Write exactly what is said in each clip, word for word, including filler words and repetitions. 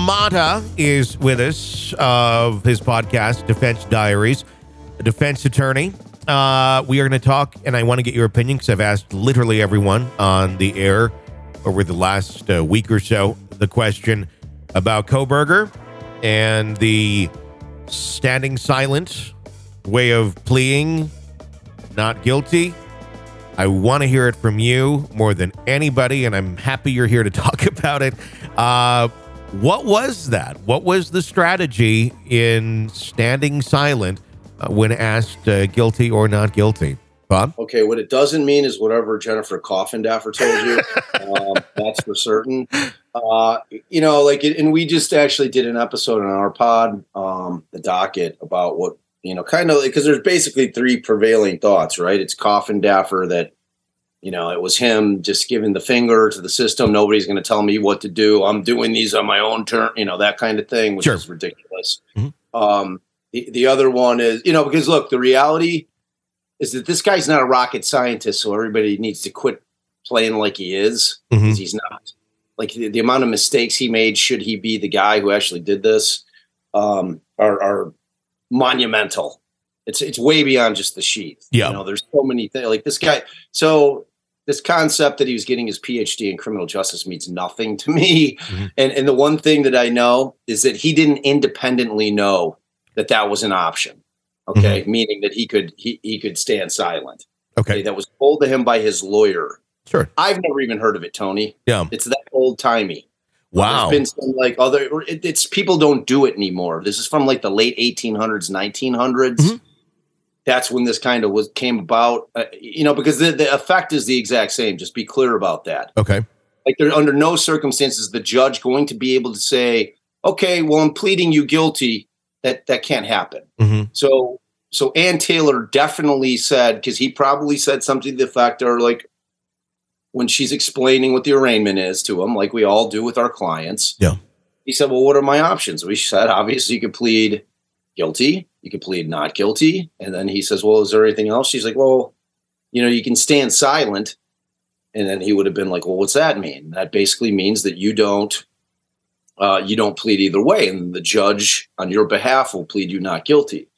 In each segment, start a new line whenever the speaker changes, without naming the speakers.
LaMotta is with us of his podcast, Defense Diaries, a defense attorney. Uh, we are going to talk, and I want to get your opinion because I've asked literally everyone on the air over the last uh, week or so the question about Kohberger and the standing silent way of pleading not guilty. I want to hear it from you more than anybody, and I'm happy you're here to talk about it. Uh, what was that? What was the strategy in standing silent uh, when asked uh, guilty or not guilty? Bob?
Okay, what it doesn't mean is whatever Jennifer Coffindaffer told you. um, that's for certain. Uh, you know, like, it, and we just actually did an episode on our pod, um, the docket, about what, you know, kind of, because there's basically three prevailing thoughts, right? It's Coffindaffer that, you know, it was him just giving the finger to the system. Nobody's going to tell me what to do. I'm doing these on my own turn, you know, that kind of thing, which
Sure.
is ridiculous.
Mm-hmm.
Um, the, the other one is, you know, because look, the reality is that this guy's not a rocket scientist, so everybody needs to quit playing like he is, because
Mm-hmm.
he's not. Like, the, the amount of mistakes he made, should he be the guy who actually did this, um, are, are monumental. It's it's way beyond just the sheath.
Yeah.
You know, there's so many things. Like, this guy, so this concept that he was getting his P H D in criminal justice means nothing to me.
Mm-hmm.
And and the one thing that I know is that he didn't independently know that that was an option. Okay,
Mm-hmm.
meaning that he could he he could stand silent.
Okay.
That was told to him by his lawyer.
Sure.
I've never even heard of it, Tony.
Yeah.
It's that old timey.
Wow.
There's been some like other. It, it's people don't do it anymore. This is from like the late eighteen hundreds, nineteen hundreds.
Mhm.
That's when this kind of was came about. Uh, you know, because the, the effect is the exact same. Just be clear about that.
Okay.
Like, there, under no circumstances is the judge going to be able to say, "Okay, well, I'm pleading you guilty." That that can't happen.
Mm-hmm.
So so Ann Taylor definitely said, because he probably said something to the effect, or like, when she's explaining what the arraignment is to him, like we all do with our clients.
Yeah.
He said, well, what are my options? We said, obviously, you could plead guilty. You could plead not guilty. And then he says, well, is there anything else? She's like, well, you know, you can stand silent. And then he would have been like, well, what's that mean? That basically means that you don't, uh, you don't plead either way. And the judge on your behalf will plead you not guilty.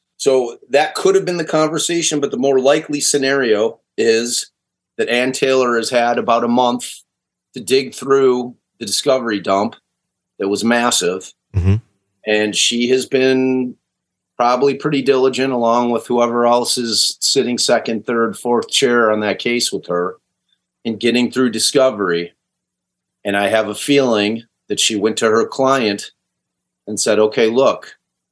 So that could have been the conversation, but the more likely scenario is that Ann Taylor has had about a month to dig through the discovery dump that was massive.
Mm-hmm.
And she has been probably pretty diligent, along with whoever else is sitting second, third, fourth chair on that case with her, in getting through discovery. And I have a feeling that she went to her client and said, okay, look,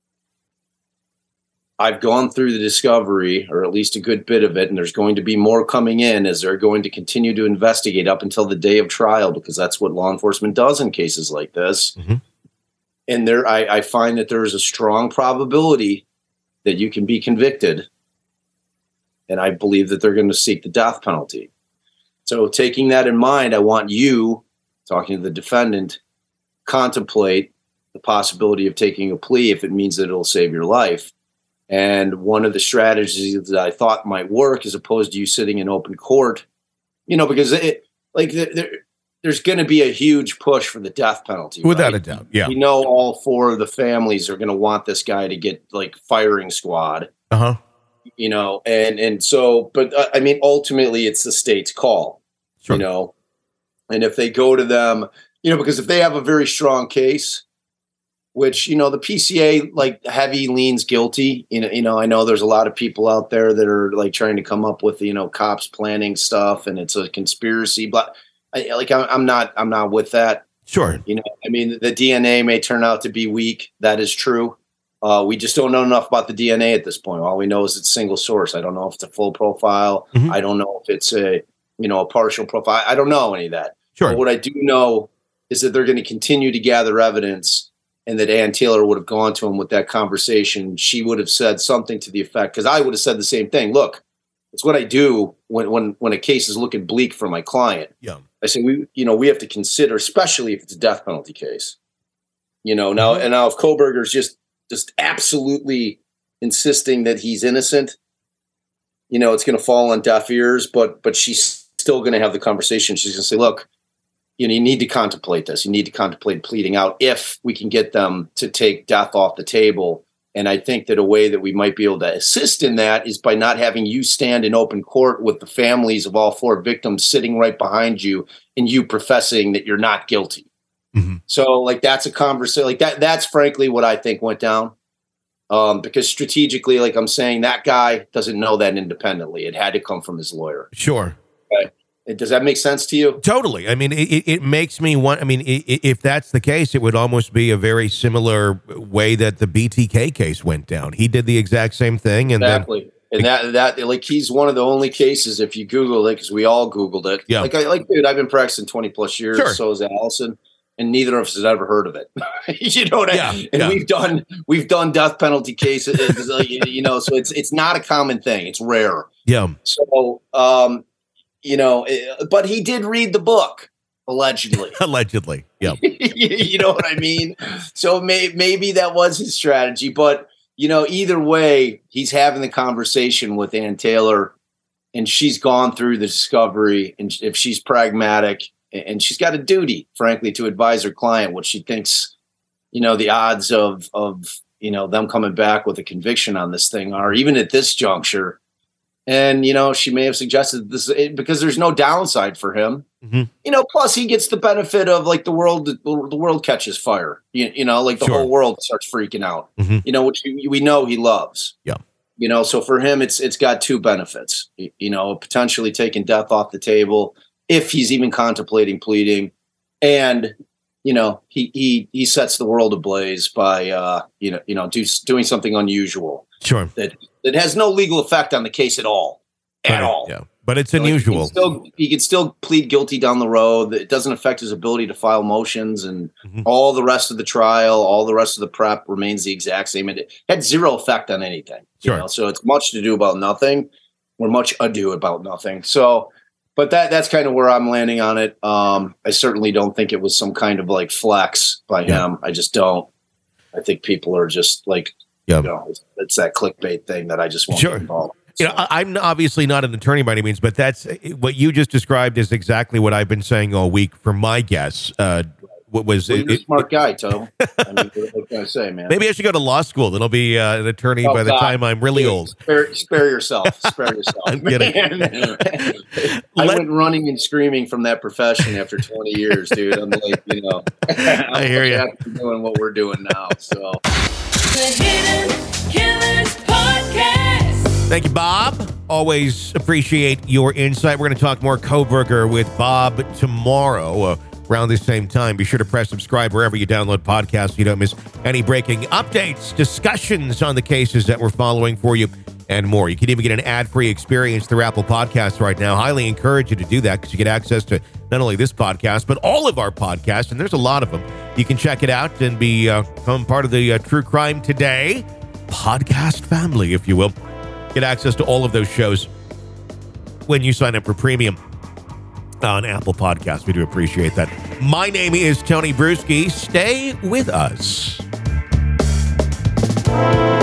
I've gone through the discovery, or at least a good bit of it, and there's going to be more coming in as they're going to continue to investigate up until the day of trial, because that's what law enforcement does in cases like this.
Mm-hmm.
And there, I, I find that there is a strong probability that you can be convicted. And I believe that they're going to seek the death penalty. So taking that in mind, I want you, talking to the defendant, contemplate the possibility of taking a plea if it means that it'll save your life. And one of the strategies that I thought might work, as opposed to you sitting in open court, you know, because it, like there, there's going to be a huge push for the death penalty.
Without
right?
a doubt. Yeah.
We know all four of the families are going to want this guy to get like firing squad,
Uh-huh.
you know, and, and so, but uh, I mean, ultimately it's the state's call,
Sure.
you know, and if they go to them, you know, because if they have a very strong case, which, you know, the P C A like heavy leans guilty. You know, you know, I know there's a lot of people out there that are like trying to come up with, you know, cops planning stuff and it's a conspiracy. But I, like, I'm not, I'm not with that.
Sure.
You know, I mean, the D N A may turn out to be weak. That is true. Uh, we just don't know enough about the D N A at this point. All we know is it's single source. I don't know if it's a full profile.
Mm-hmm.
I don't know if it's a, you know, a partial profile. I don't know any of that.
Sure.
But what I do know is that they're going to continue to gather evidence, and that Ann Taylor would have gone to him with that conversation. She would have said something to the effect, because I would have said the same thing. Look, it's what I do when, when, when a case is looking bleak for my client.
Yeah.
I say, we, you know, we have to consider, especially if it's a death penalty case, you know, now,
Mm-hmm.
and now if Kohberger's just, just absolutely insisting that he's innocent, you know, it's going to fall on deaf ears, but, but she's still going to have the conversation. She's going to say, look, you know, you need to contemplate this. You need to contemplate pleading out if we can get them to take death off the table. And I think that a way that we might be able to assist in that is by not having you stand in open court with the families of all four victims sitting right behind you and you professing that you're not guilty. Mm-hmm. So like, that's a conversation like that. That's frankly what I think went down. Um, because strategically, like I'm saying, that guy doesn't know that independently. It had to come from his lawyer.
Sure.
Okay. Does that make sense to you?
Totally. I mean, it, it makes me want, I mean, if that's the case, it would almost be a very similar way that the B T K case went down. He did the exact same thing. And
exactly. Then, and that, that, like, he's one of the only cases, if you Google it, because we all Googled it.
Yeah.
Like, I, like, dude, I've been practicing twenty plus years.
Sure.
So has Allison. And neither of us has ever heard of it. you know what
yeah,
I mean? And
yeah.
we've done, we've done death penalty cases, you know, so it's, it's not a common thing. It's rare.
Yeah.
So, um, you know, but he did read the book, allegedly.
allegedly, yeah.
You know what I mean? So may, maybe that was his strategy. But, you know, either way, he's having the conversation with Ann Taylor, and she's gone through the discovery. And if she's pragmatic, and she's got a duty, frankly, to advise her client what she thinks, you know, the odds of, of you know, them coming back with a conviction on this thing are, even at this juncture. And, you know, she may have suggested this because there's no downside for him, mm-hmm. you know, plus he gets the benefit of like the world, the world catches fire, you, you know, like the sure. whole world starts freaking out, mm-hmm. you know, which we, we know he loves.
Yeah.
You know, so for him, it's, it's got two benefits, you know, potentially taking death off the table if he's even contemplating pleading. And, you know, he, he, he sets the world ablaze by, uh, you know, you know, do, doing something unusual.
Sure.
That, that has no legal effect on the case at all, at
right.
all.
Yeah. But it's
so
unusual.
He can, still, he can still plead guilty down the road. It doesn't affect his ability to file motions, and mm-hmm. all the rest of the trial, all the rest of the prep remains the exact same. It had zero effect on anything.
Sure.
You know? So it's much to do about nothing, or much ado about nothing. So, but that that's kind of where I'm landing on it. Um, I certainly don't think it was some kind of like flex by yeah. him. I just don't. I think people are just like, yeah. you know, it's, it's that clickbait thing that I just want
sure.
to involve.
You know, I'm obviously not an attorney by any means, but that's what you just described is exactly what I've been saying all week for my guess. Uh, what was
well,
it?
You're a smart guy, Toe. I mean, what can I say, man?
Maybe I should go to law school. Then I'll be uh, an attorney
oh,
by the
God.
time I'm really
Dude,
old.
Spare, spare yourself. Spare yourself.
I'm kidding.
I
Let,
went running and screaming from that profession after twenty years, dude. I'm like, you know,
I hear you.
Doing what we're doing now. So,
the Hidden Killers Podcast.
Thank you, Bob. Always appreciate your insight. We're going to talk more Kohberger with Bob tomorrow uh, around the same time. Be sure to press subscribe wherever you download podcasts so you don't miss any breaking updates, discussions on the cases that we're following for you, and more. You can even get an ad-free experience through Apple Podcasts right now. Highly encourage you to do that because you get access to not only this podcast, but all of our podcasts, and there's a lot of them. You can check it out and be, uh, become part of the uh, True Crime Today podcast family, if you will. Get access to all of those shows when you sign up for premium on Apple Podcasts. We do appreciate that. My name is Tony Bruschi. Stay with us.